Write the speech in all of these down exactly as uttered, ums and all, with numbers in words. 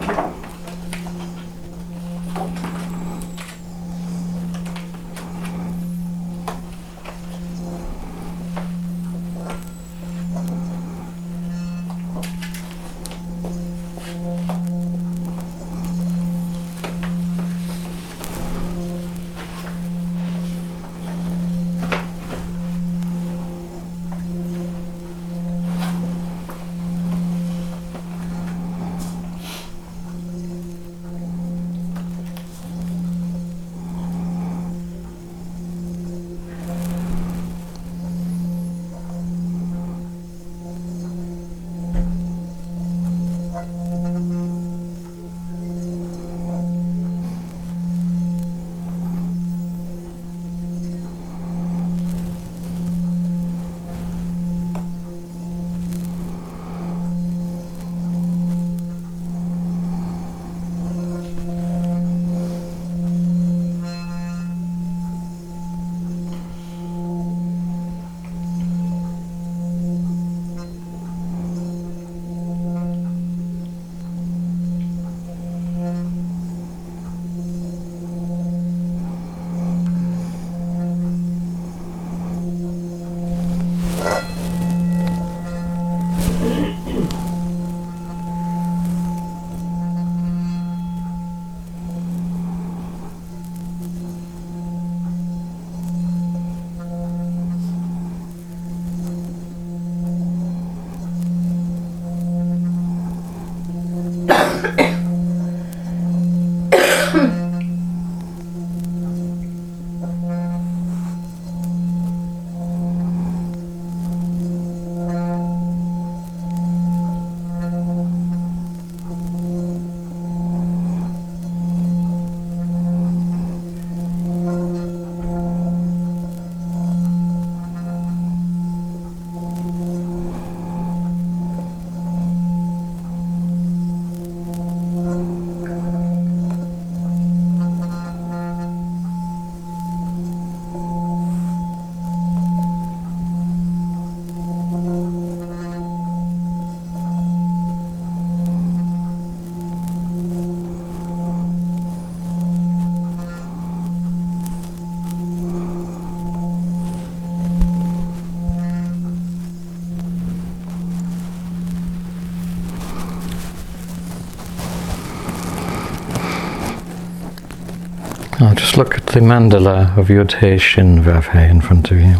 Now just look at the mandala of Yud-Heh Shin Vav-Heh in front of you.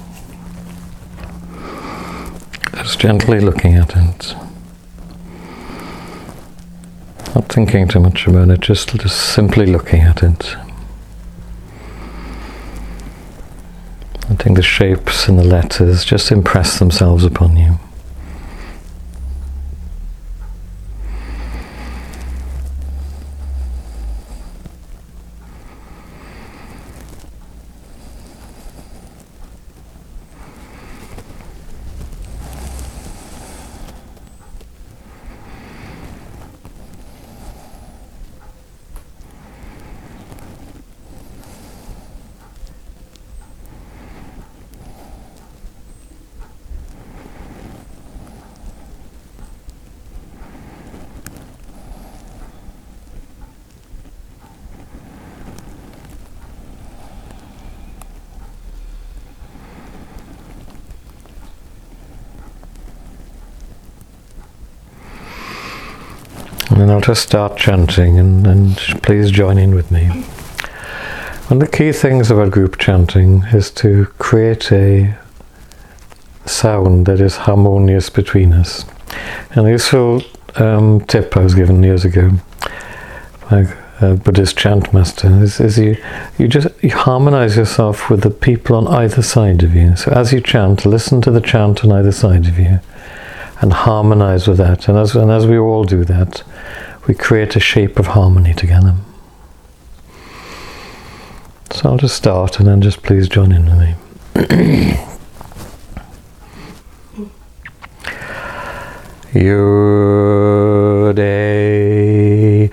Just gently looking at it. Not thinking too much about it, just, just simply looking at it. Letting the shapes and the letters just impress themselves upon you. And then I'll just start chanting, and, and please join in with me. One of the key things about group chanting is to create a sound that is harmonious between us. And a useful um, tip I was given years ago by a Buddhist chant master is, is you, you just you harmonize yourself with the people on either side of you. So as you chant, listen to the chant on either side of you and harmonize with that. And as, and as we all do that, we create a shape of harmony together. So I'll just start, and then just please join in with me. Yud-Heh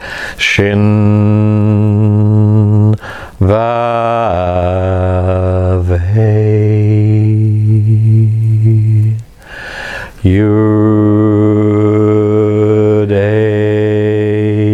Shin Vav-Heh Yud-Heh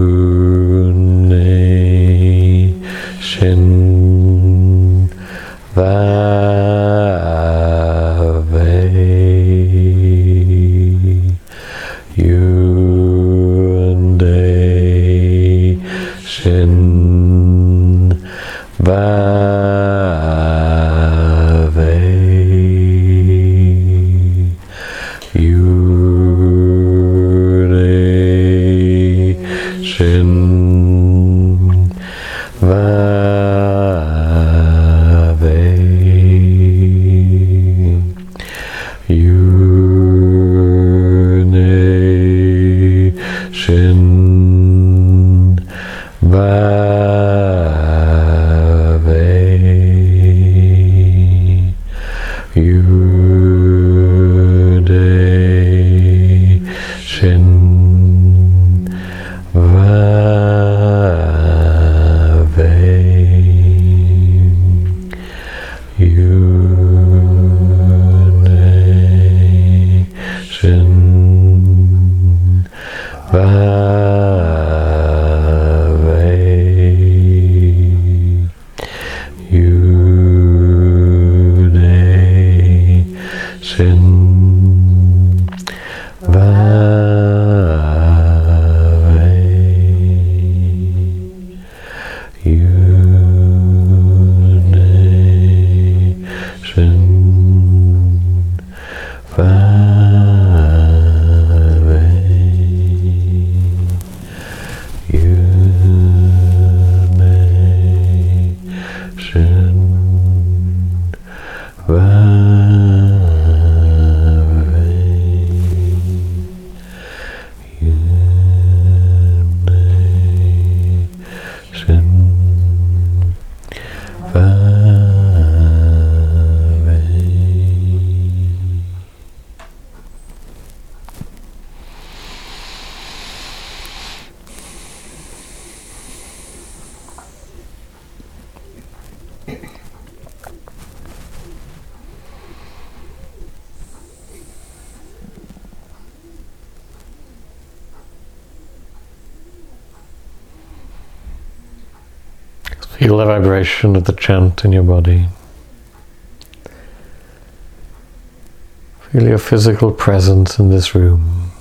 Shin Vave Yune Shin Vave Yune Shin Feel the vibration of the chant in your body. Feel your physical presence in this room.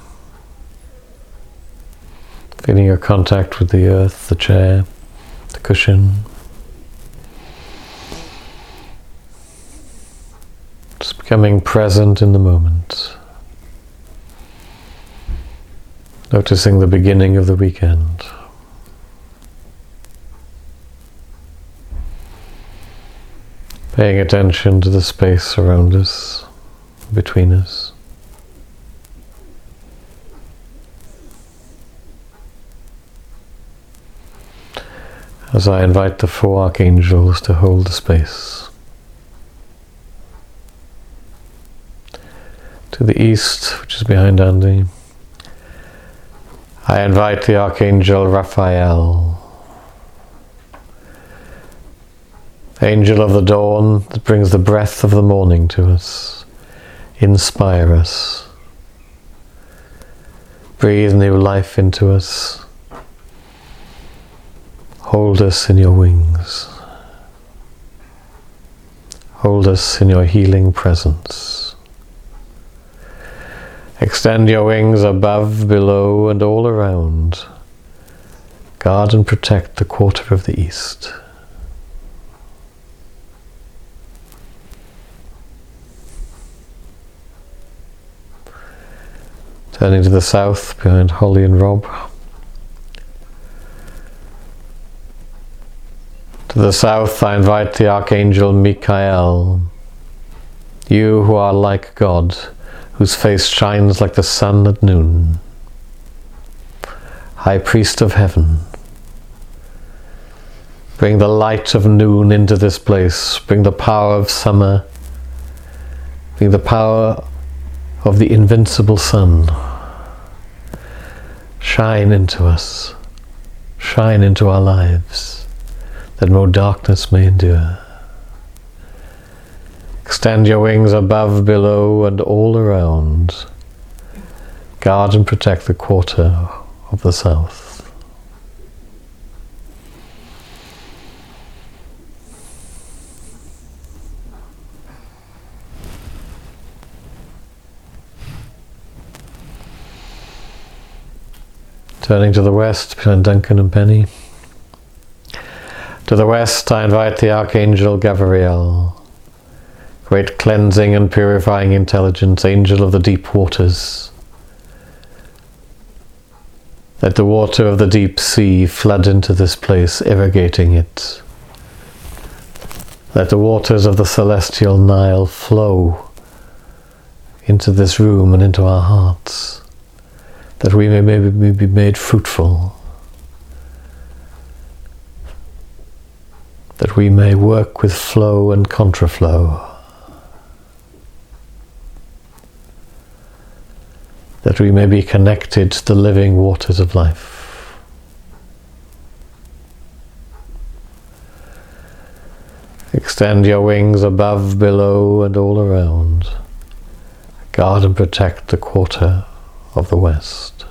Feeling your contact with the earth, the chair, the cushion. Just becoming present in the moment. Noticing the beginning of the weekend. Paying attention to the space around us, between us. As I invite the four archangels to hold the space. To the east, which is behind Andy, I invite the Archangel Raphael, Angel of the dawn that brings the breath of the morning to us. Inspire us. Breathe new life into us. Hold us in your wings. Hold us in your healing presence. Extend your wings above, below, and all around. Guard and protect the quarter of the east. Turning to the south behind Holly and Rob. To the south I invite the Archangel Michael, you who are like God, whose face shines like the sun at noon. High Priest of Heaven, bring the light of noon into this place, bring the power of summer, bring the power of the invincible sun. Shine into us, shine into our lives, that no darkness may endure. Extend your wings above, below, and all around. Guard and protect the quarter of the south. Turning to the west behind Duncan and Penny. To the west I invite the Archangel Gabriel, great cleansing and purifying intelligence, angel of the deep waters. Let the water of the deep sea flood into this place, irrigating it. Let the waters of the celestial Nile flow into this room and into our hearts, that we may maybe be made fruitful, that we may work with flow and contraflow, that we may be connected to the living waters of life. Extend your wings above, below, and all around. Guard and protect the quarter of the west.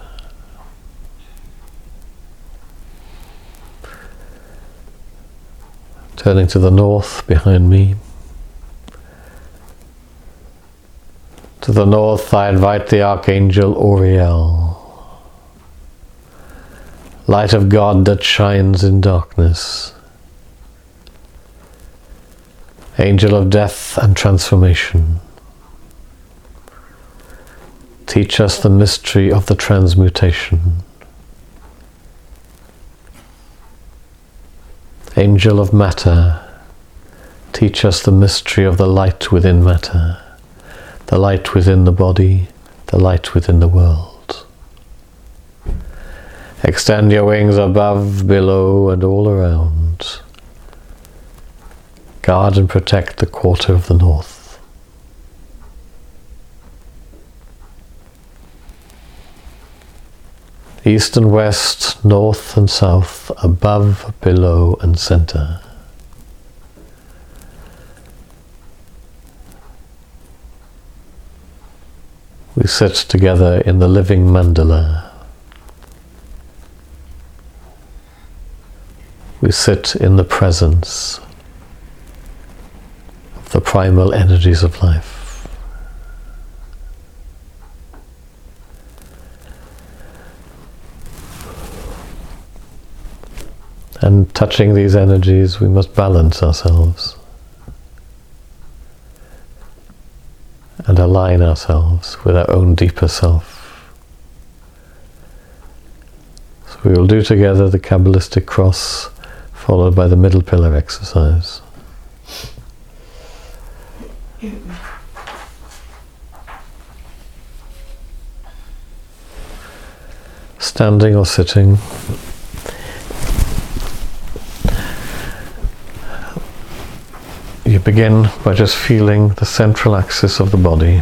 Turning to the north behind me. To the north, I invite the Archangel Uriel, light of God that shines in darkness, angel of death and transformation. Teach us the mystery of the transmutation. Angel of matter, teach us the mystery of the light within matter, the light within the body, the light within the world. Extend your wings above, below, and all around. Guard and protect the quarter of the north. East and west, north and south, above, below, and center. We sit together in the living mandala. We sit in the presence of the primal energies of life. And touching these energies, we must balance ourselves and align ourselves with our own deeper self. So we will do together the Kabbalistic cross, followed by the middle pillar exercise. Standing or sitting. You begin by just feeling the central axis of the body,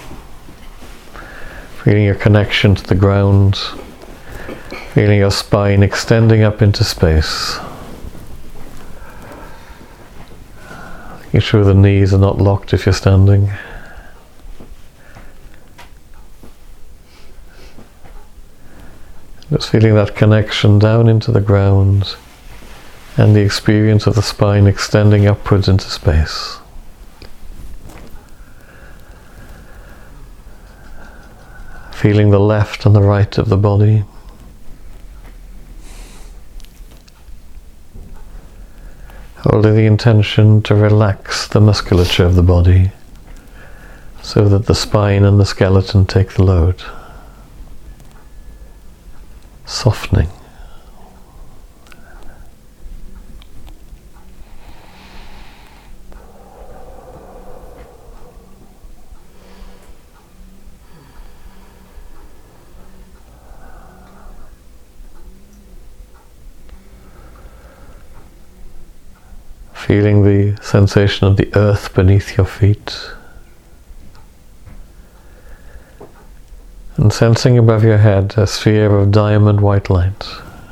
feeling your connection to the ground, feeling your spine extending up into space. Making sure the knees are not locked if you're standing. Just feeling that connection down into the ground, and the experience of the spine extending upwards into space. Feeling the left and the right of the body. Holding the intention to relax the musculature of the body so that the spine and the skeleton take the load. Softening. Feeling the sensation of the earth beneath your feet, and sensing above your head a sphere of diamond white light.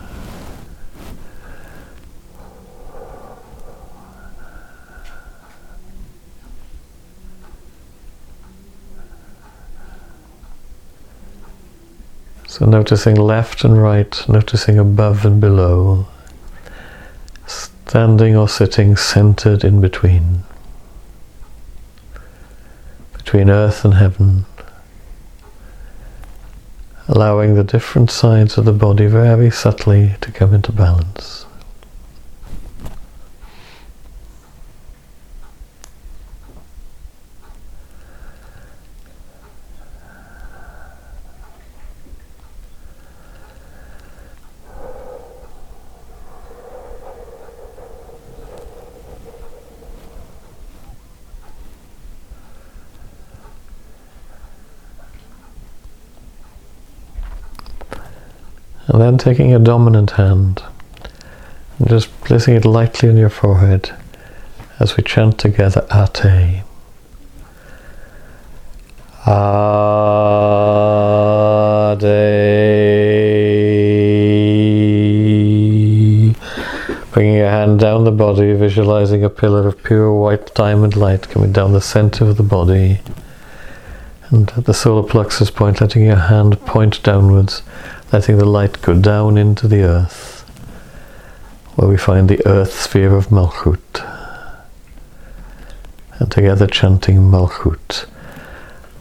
So noticing left and right, noticing above and below, standing or sitting centered in between, between earth and heaven, allowing the different sides of the body very subtly to come into balance. And then taking a dominant hand and just placing it lightly on your forehead as we chant together Ate. Ade. Bringing your hand down the body, visualizing a pillar of pure white diamond light coming down the center of the body. And at the solar plexus point, letting your hand point downwards, letting the light go down into the earth, where we find the earth sphere of Malchut. And together chanting Malchut.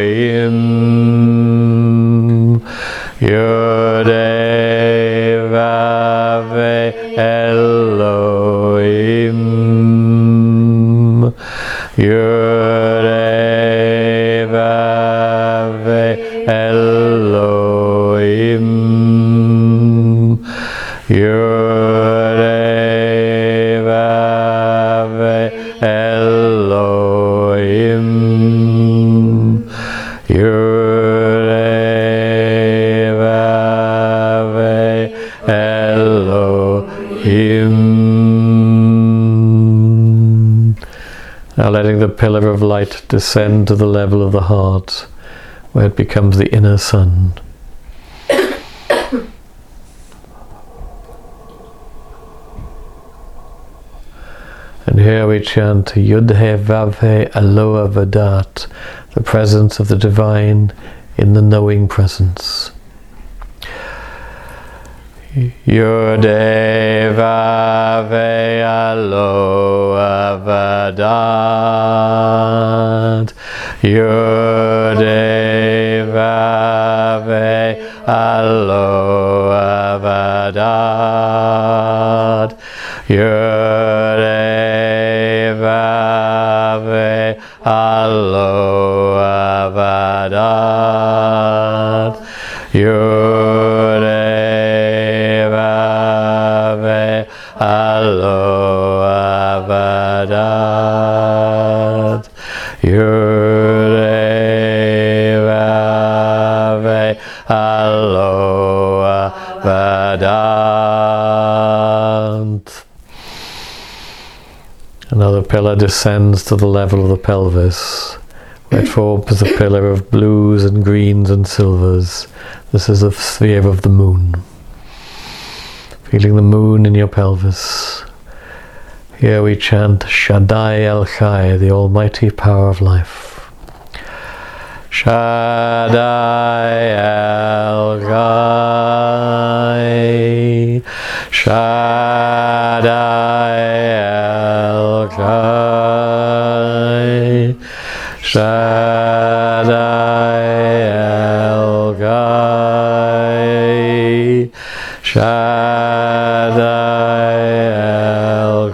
Elohim, Yodei Vavei Elohim, Yodei Vavei Elohim, Yodei Vavei Elohim, Yodei Vavei Elohim. Now letting the pillar of light descend to the level of the heart, where it becomes the inner sun. And here we chant Yudhe Vavhe Aloha Vadat, the presence of the divine in the knowing presence. Yudhe Vavhe Aloha Vadat, Yudhe Vavhe Aloha Vadat, Yudhe Vavhe Aloha Vadat, Yudhe Vavhe Aloha Vadat, Yudhe Vavhe Aloha Vadat. Another pillar descends to the level of the pelvis, where it forms a pillar of blues and greens and silvers. This is the sphere of the moon. Feeling the moon in your pelvis. Here we chant Shaddai El Chai, the almighty power of life. Shaddai El Chai, Shaddai El Chai, Shaddai El Chai, Shaddai El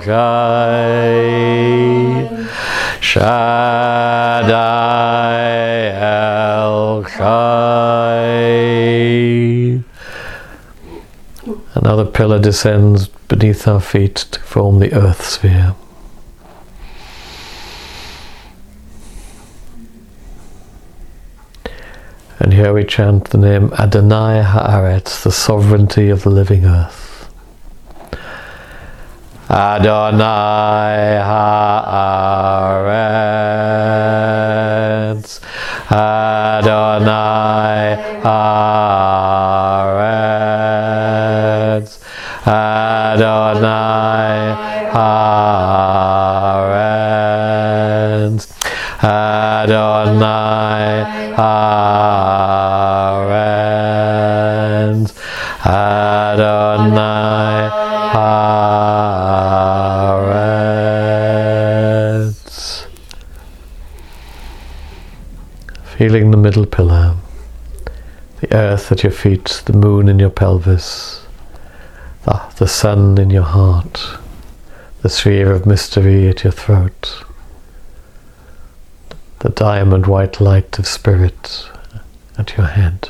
Chai, Shaddai El Chai. Another pillar descends beneath our feet to form the earth sphere. And here we chant the name Adonai Haaretz, the sovereignty of the living earth. Adonai Haaretz, Adonai Haaretz, Adonai Haaretz, Adonai Haaretz, Adonai Haaretz. Feeling the middle pillar, the earth at your feet, the moon in your pelvis, the, the sun in your heart, the sphere of mystery at your throat, the diamond white light of spirit at your head.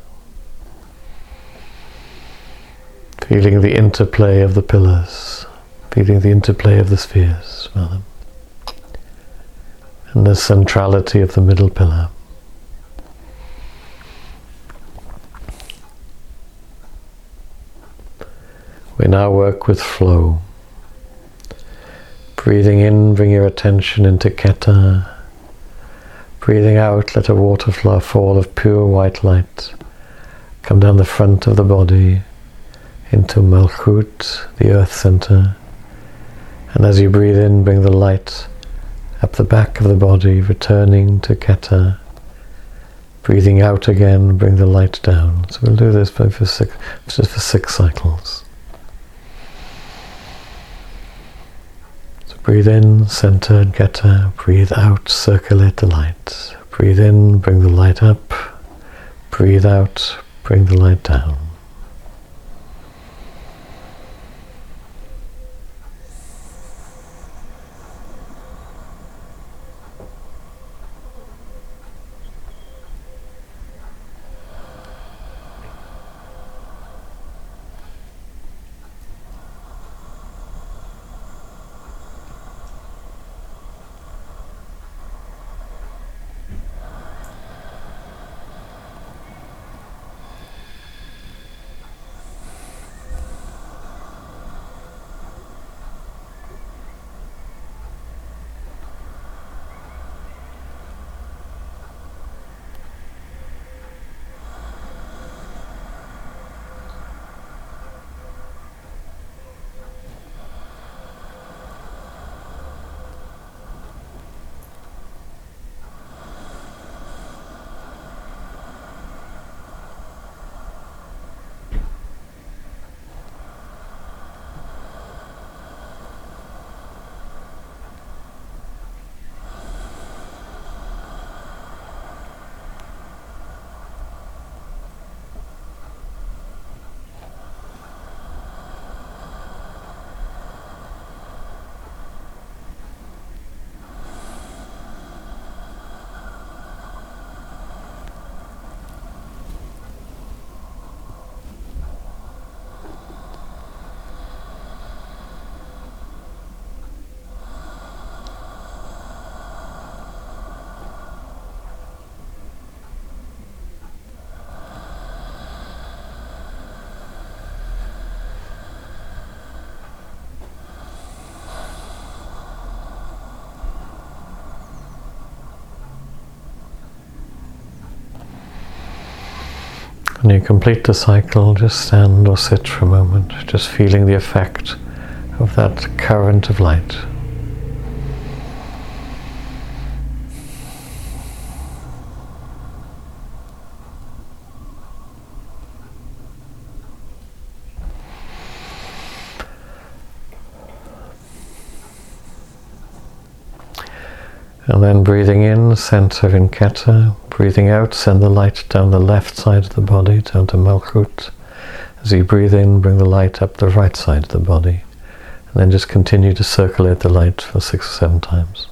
Feeling the interplay of the pillars, feeling the interplay of the spheres, rather, and the centrality of the middle pillar. We now work with flow. Breathing in, bring your attention into Keta. Breathing out, let a water flow fall of pure white light come down the front of the body into Malchut, the earth center. And as you breathe in, bring the light up the back of the body, returning to Keta. Breathing out again, bring the light down. So we'll do this for six, just for six cycles. Breathe in, centered, Keta. Breathe out, circulate the light. Breathe in, bring the light up. Breathe out, bring the light down. When you complete the cycle, just stand or sit for a moment, just feeling the effect of that current of light. And then breathing in, center in Keta. Breathing out, send the light down the left side of the body, down to Malkut. As you breathe in, bring the light up the right side of the body. And then just continue to circulate the light for six or seven times.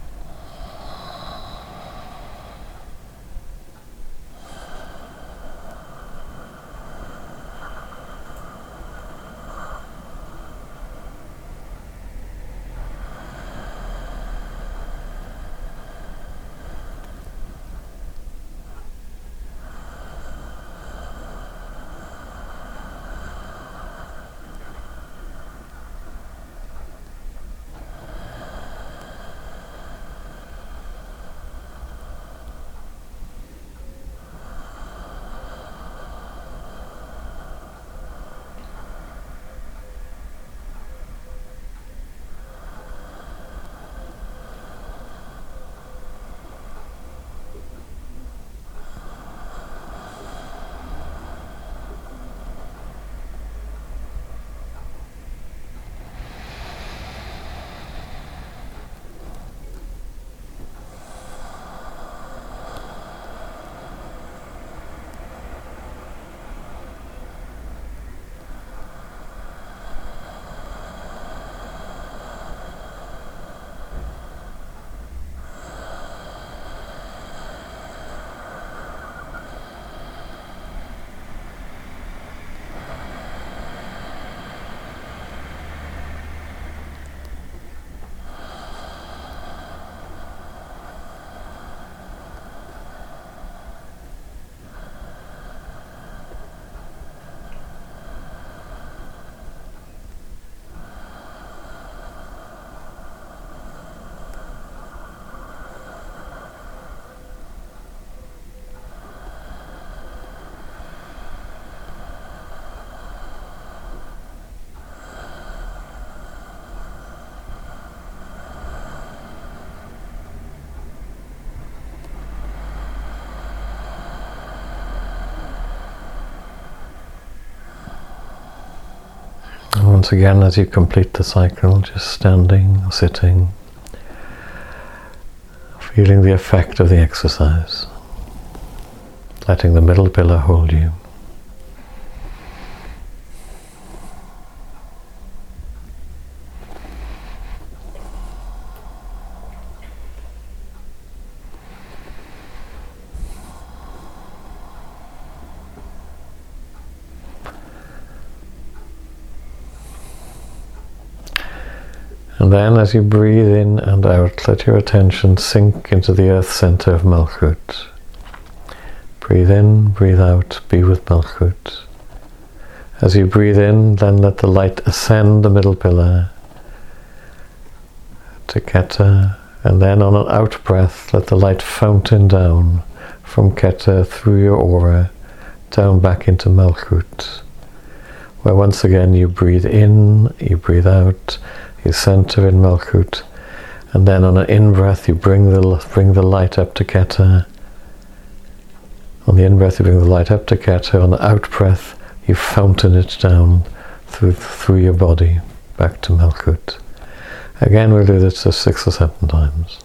Once again, as you complete the cycle, just standing or sitting, feeling the effect of the exercise, letting the middle pillar hold you. And then as you breathe in and out, let your attention sink into the earth center of Malkut. Breathe in, breathe out, be with Malkut. As you breathe in, then let the light ascend the middle pillar to Keter, and then on an out breath, let the light fountain down from Keter through your aura, down back into Malkut, where once again you breathe in, you breathe out, you center in Malkut, and then on an in-breath you bring the, bring the light up to Keter. On the in-breath you bring the light up to Keter, on the out-breath you fountain it down through, through your body, back to Malkut. Again we'll do this just six or seven times.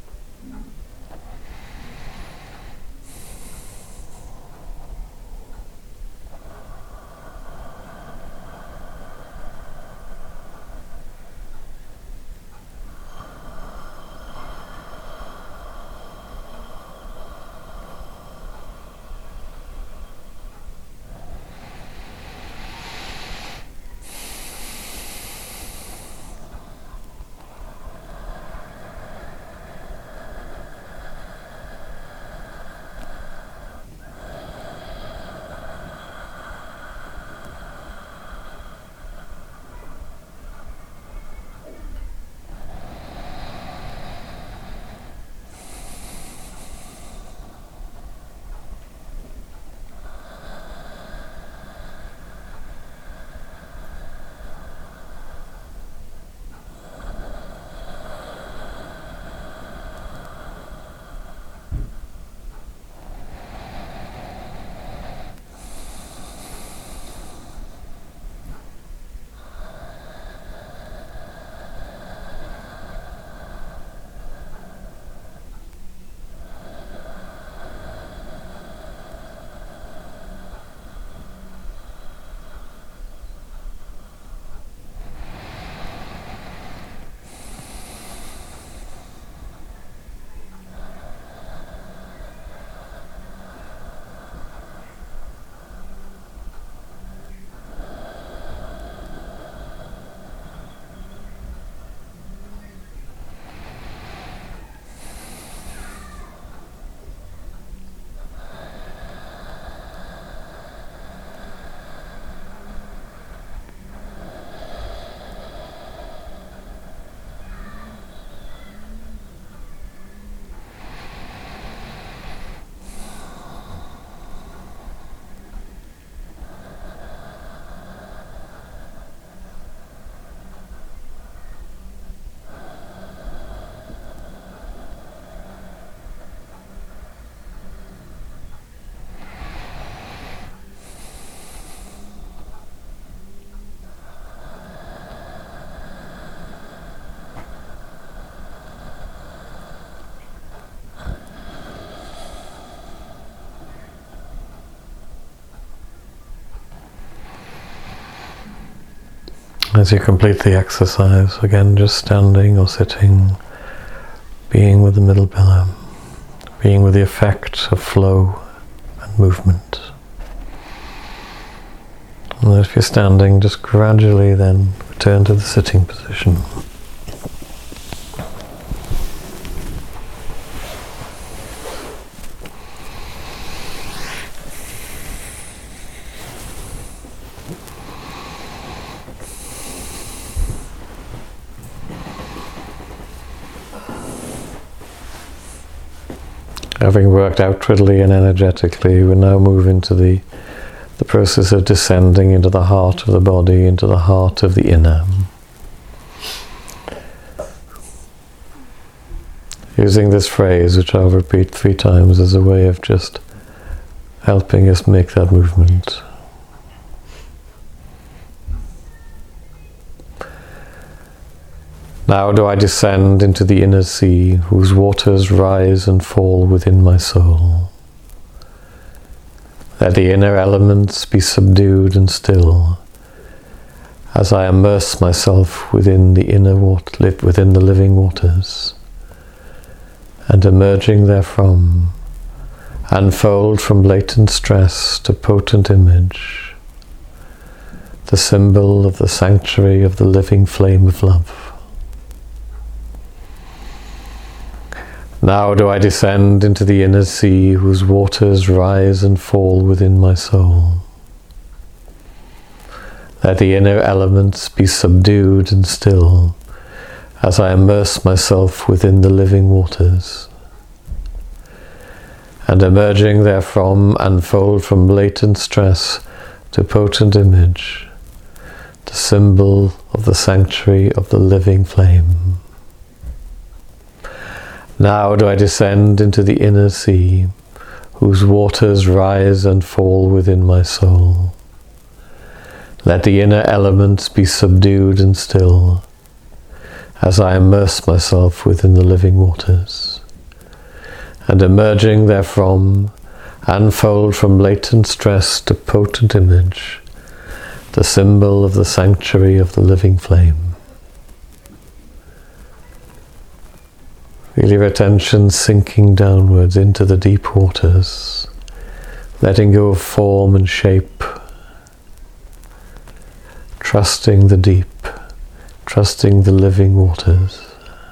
As you complete the exercise, again just standing or sitting, being with the middle pillar, being with the effect of flow and movement. And if you're standing, just gradually then return to the sitting position. Having worked outwardly and energetically, we now move into the, the process of descending into the heart of the body, into the heart of the inner. Using this phrase, which I'll repeat three times, as a way of just helping us make that movement. Now do I descend into the inner sea, whose waters rise and fall within my soul. Let the inner elements be subdued and still, as I immerse myself within the inner water, within the living waters, and emerging therefrom, unfold from latent stress to potent image, the symbol of the sanctuary of the living flame of love. Now do I descend into the inner sea, whose waters rise and fall within my soul. Let the inner elements be subdued and still, as I immerse myself within the living waters, and emerging therefrom, unfold from latent stress to potent image, the symbol of the sanctuary of the living flame. Now do I descend into the inner sea, whose waters rise and fall within my soul. Let the inner elements be subdued and still, as I immerse myself within the living waters, and emerging therefrom, unfold from latent stress to potent image, the symbol of the sanctuary of the living flame. Feel your attention sinking downwards into the deep waters, letting go of form and shape, trusting the deep, trusting the living waters.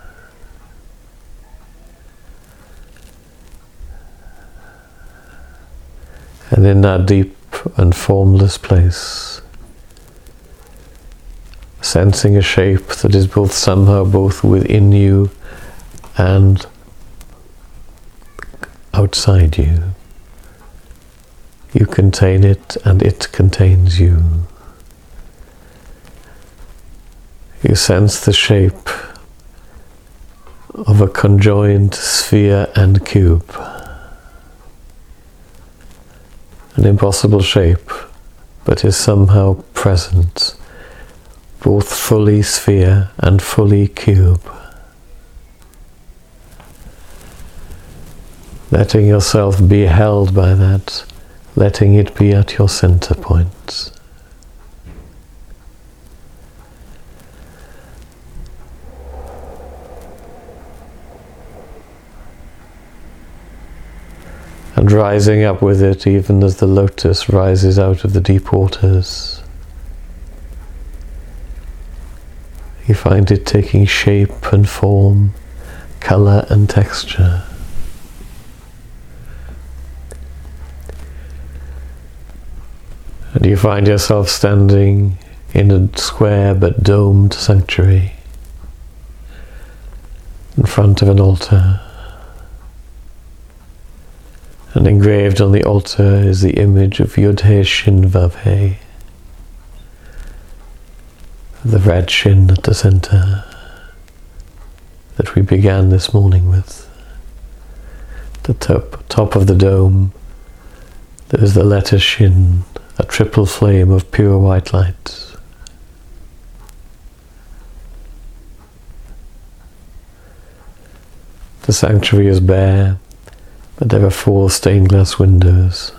And in that deep and formless place, sensing a shape that is both somehow both within you and outside you. You contain it and it contains you. You sense the shape of a conjoined sphere and cube. An impossible shape, but is somehow present, both fully sphere and fully cube. Letting yourself be held by that, letting it be at your center point. And rising up with it, even as the lotus rises out of the deep waters. You find it taking shape and form, color and texture. And you find yourself standing in a square but domed sanctuary in front of an altar. And engraved on the altar is the image of Yud-He Shin Vav-He, the red shin at the center that we began this morning with. The top, top of the dome, there is the letter Shin, a triple flame of pure white light. The sanctuary is bare, but there are four stained glass windows.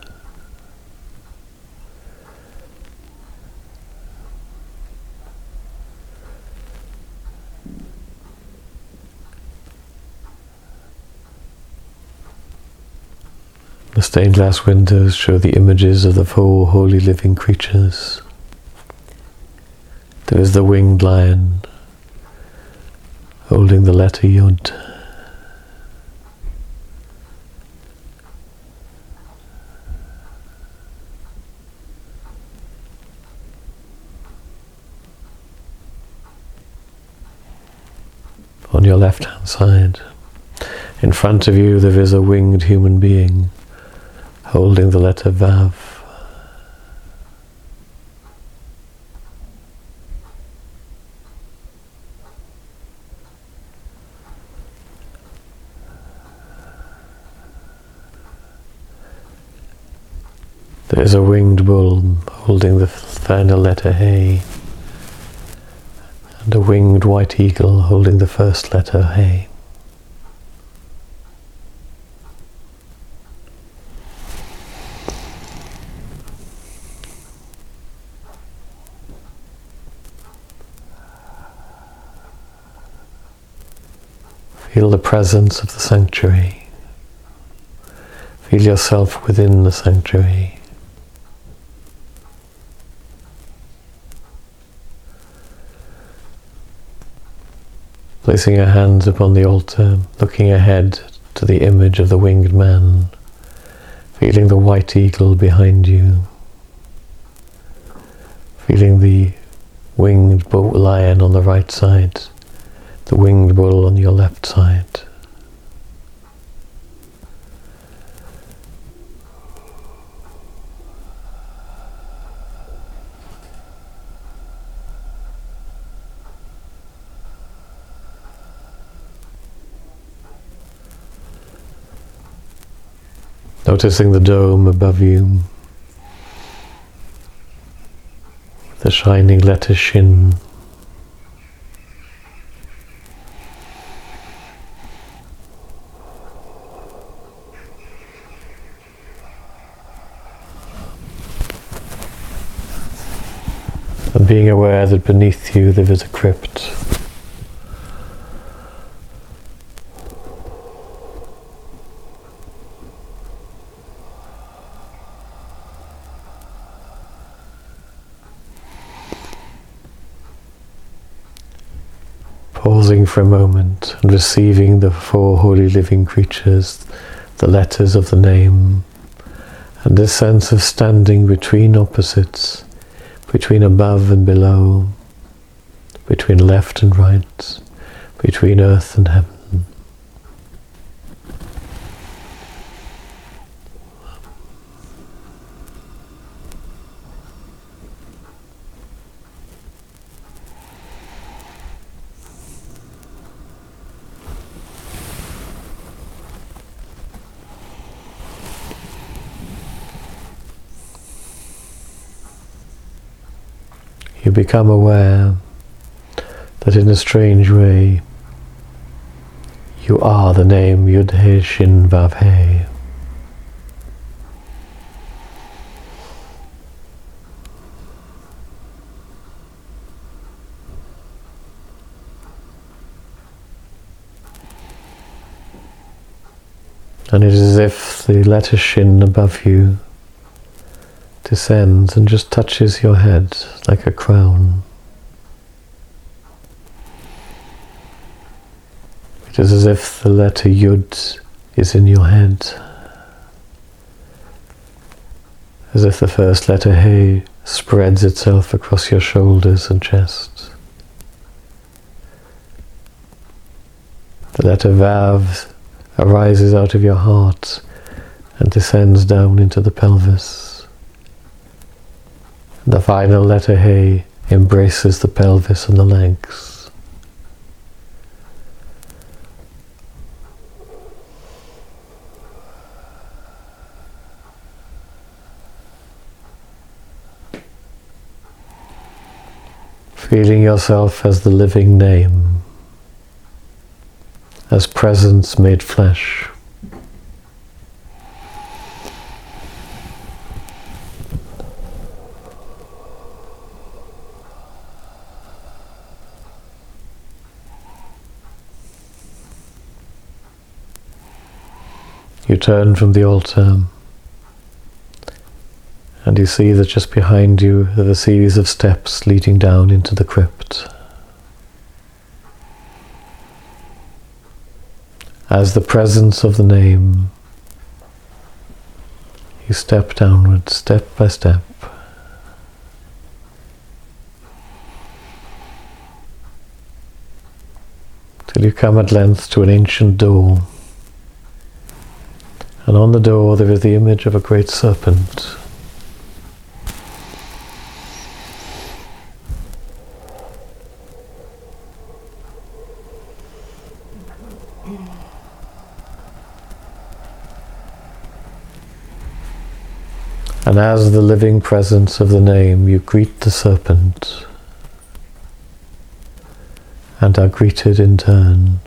The stained glass windows show the images of the four holy living creatures. There is the winged lion holding the letter Yod. On your left hand side, in front of you, there is a winged human being holding the letter Vav. There is a winged bull holding the final letter He. and a winged white eagle holding the first letter He. Feel the presence of the sanctuary. Feel yourself within the sanctuary. Placing your hands upon the altar, looking ahead to the image of the winged man, feeling the white eagle behind you, feeling the winged bull lion on the right side, the winged bull on your left side. Noticing the dome above you, the shining letter Shin. And being aware that beneath you there is a crypt. Pausing for a moment and receiving the four holy living creatures, the letters of the name, and this sense of standing between opposites, between above and below, between left and right, between earth and heaven. You become aware that in a strange way you are the name Yud He Shin Vav He. And it is as if the letter Shin above you descends and just touches your head like a crown. It is as if the letter Yud is in your head, as if the first letter He spreads itself across your shoulders and chest. The letter Vav arises out of your heart and descends down into the pelvis. The final letter He embraces the pelvis and the legs. Feeling yourself as the living name, as presence made flesh. You turn from the altar and you see that just behind you there are a series of steps leading down into the crypt. As the presence of the name, you step downward, step by step. Till you come at length to an ancient door. And on the door there is the image of a great serpent. And as the living presence of the name, you greet the serpent. and are greeted in turn.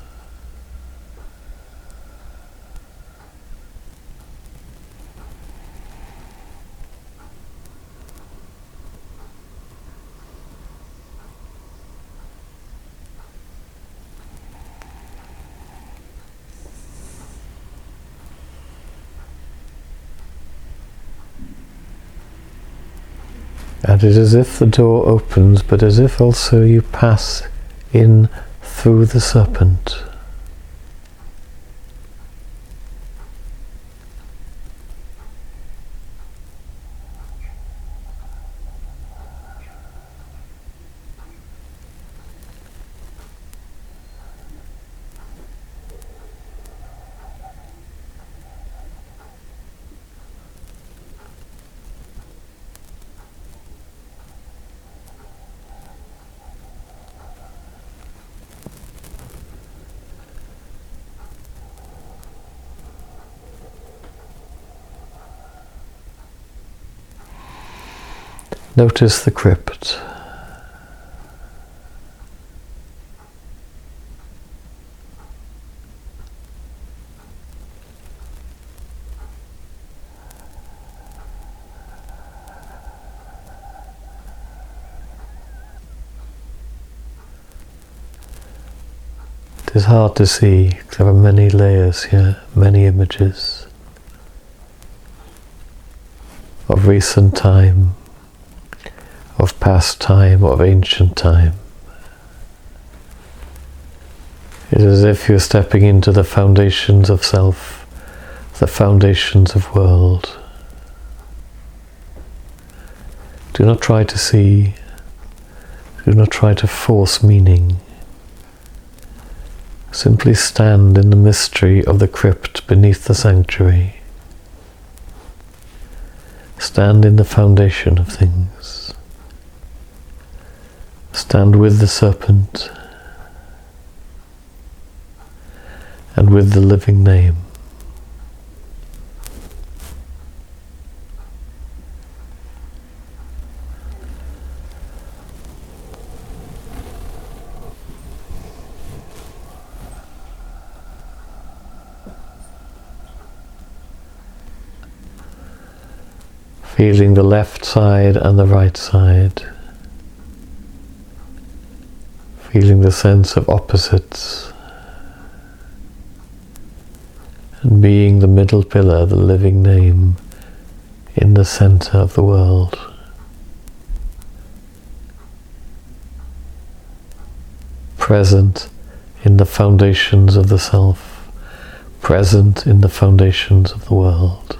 And it is as if the door opens, but as if also you pass in through the serpent. Notice the crypt. It is hard to see, there are many layers here, many images of recent time, of past time, of ancient time. It is as if you're stepping into the foundations of self, the foundations of world. Do not try to see, do not try to force meaning. Simply stand in the mystery of the crypt beneath the sanctuary. Stand in the foundation of things. Stand with the serpent and with the living name. Feeling the left side and the right side. Feeling the sense of opposites. And being the middle pillar, the living name, in the center of the world. Present in the foundations of the self. Present in the foundations of the world.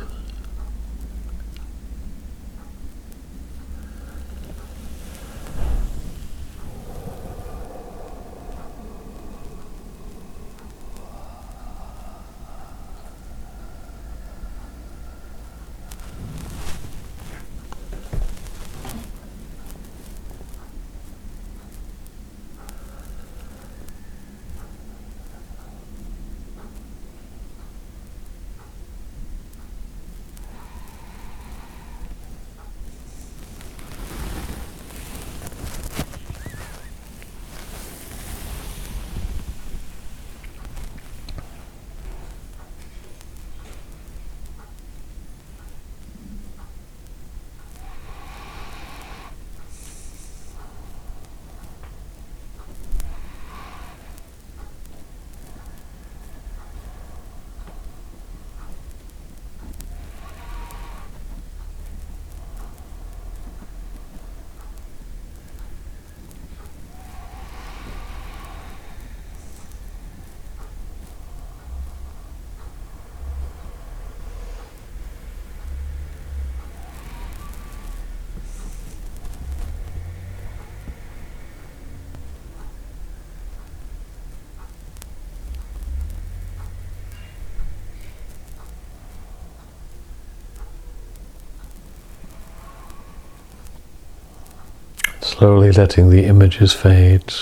Slowly letting the images fade.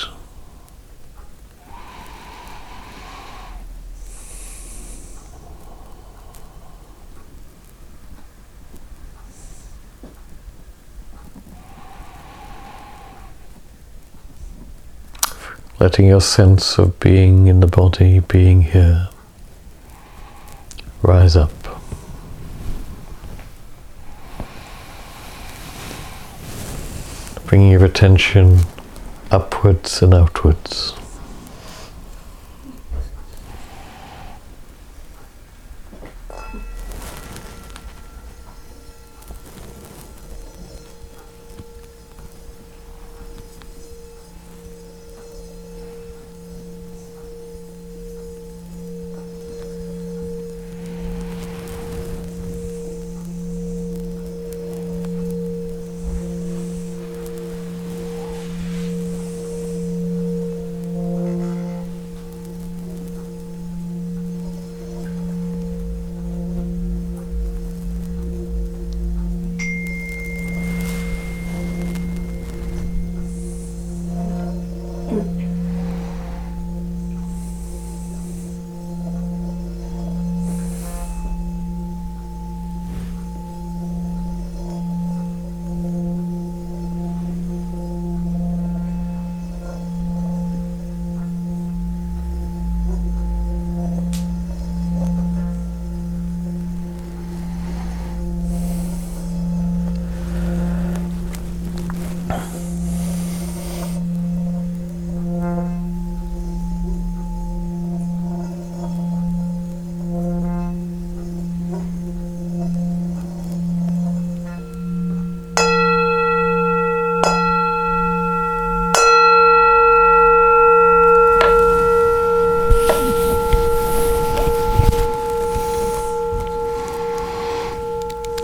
letting your sense of being in the body, being here, rise up. Bringing your attention upwards and outwards.